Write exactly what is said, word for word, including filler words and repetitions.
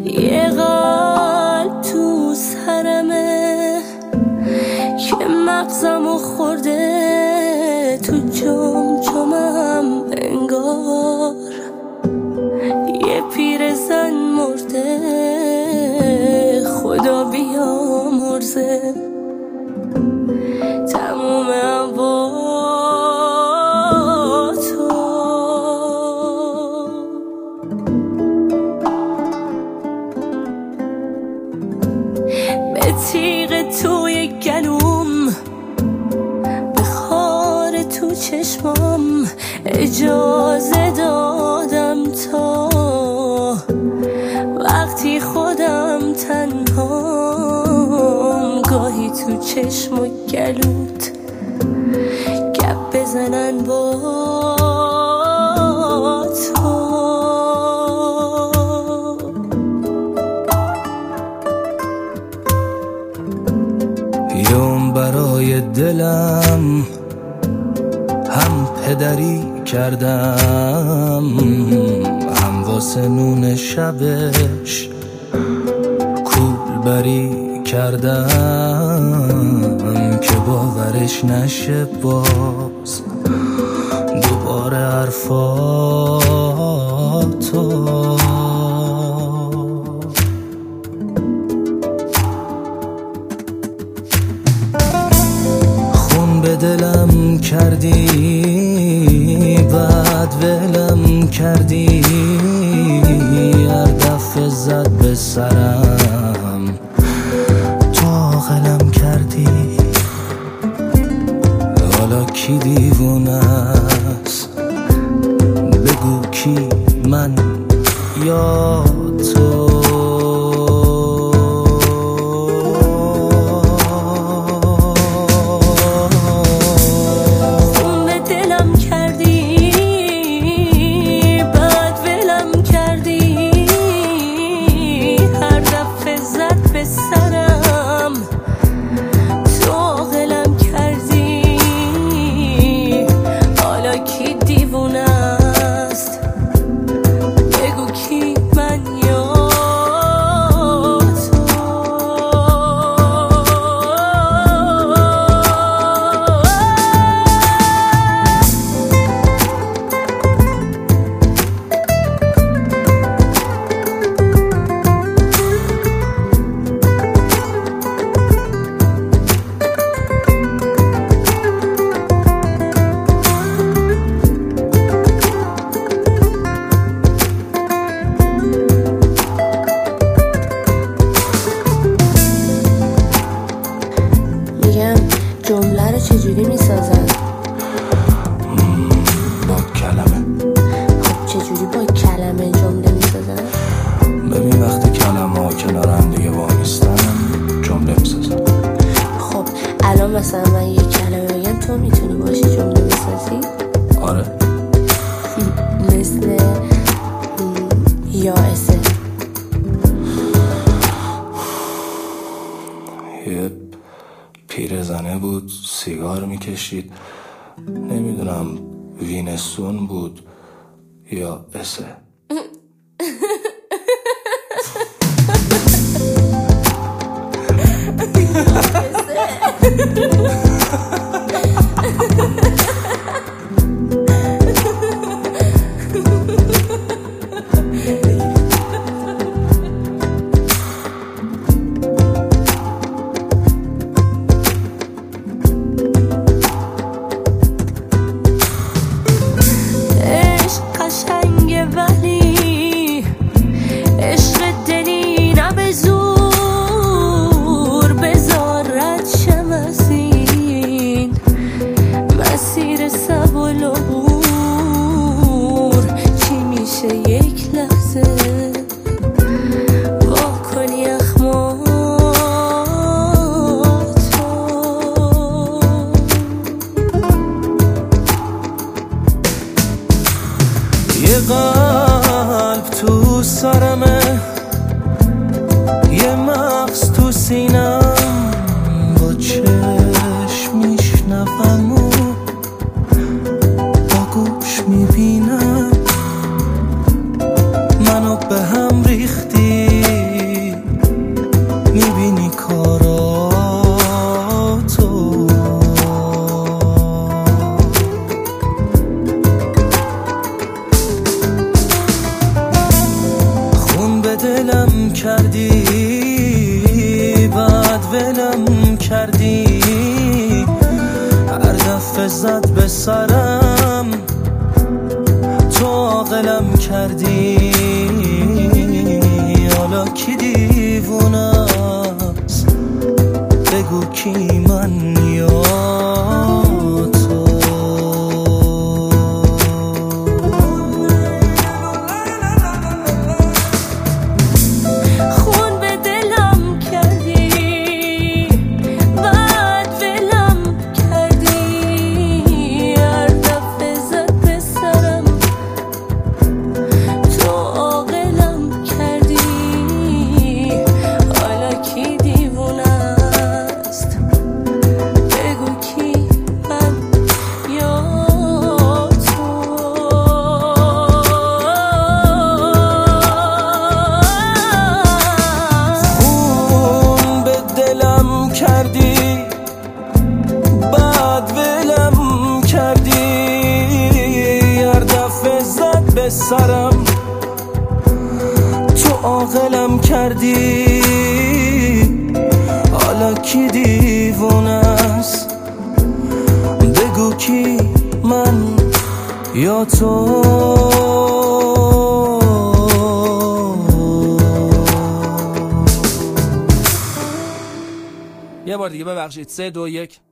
یه قلب تو سرمه که مغزمو خورده تو جمجمم انگار. یه پیرزن مرده خدا بیامرزه تمومم با تو. به تیغ توی گلوم، به خار تو چشمام اجازه دادم تا وقتی خودم تنهام گاهی تو چشم و گلوت گپ بزنن با تو. یوم برای دلم هم پدری کردم، هم واسه نون شبش کولبری کردم که باورش نشه باز دوباره حرفاتو. خون به دلم کردی بعد ولم کردی، هر دفعه زد به سرم تو عاقلم کردی. حالا کی دیوونه است بگو کی، من یا تو؟ جمله رو چجوری میسازن؟ با کلمه. خب چجوری با کلمه جمله میسازن؟ ببین وقتی کلمه ها کنار هم دیگه واقعیستن جمله میسازن. خب الان مثلا من یه کلمه بگم تو میتونی باشی جمله میسازی؟ آره. مثل یا اسه. یه پیرزنه بود سیگار میکشید، نمیدونم وینستون بود یا اسه. یه قلب تو سرمه، یه مغز تو سینم، با چشم میشنوم و با گوش میبینم منو به هم ریختی. کردی، بعد ولم کردی، هر دفعه زد به سرم تو عاقلم کردی. حالا کی دیوونه است بگو کی، من یا تو؟ خون به دلم کردی، بعد ولم کردی، هر دفعه زد به سرم تو عاقلم کردی. حالا کی دیوونه است بگو کی، من یا تو؟ خون به دلم کردی، بعد ولم کردی، هر دفعه زد به سرم تو عاقلم کردی. حالا کی دیوونه است بگو کی، من یا تو؟ یه بار دیگه ببخشید. سه دو یک.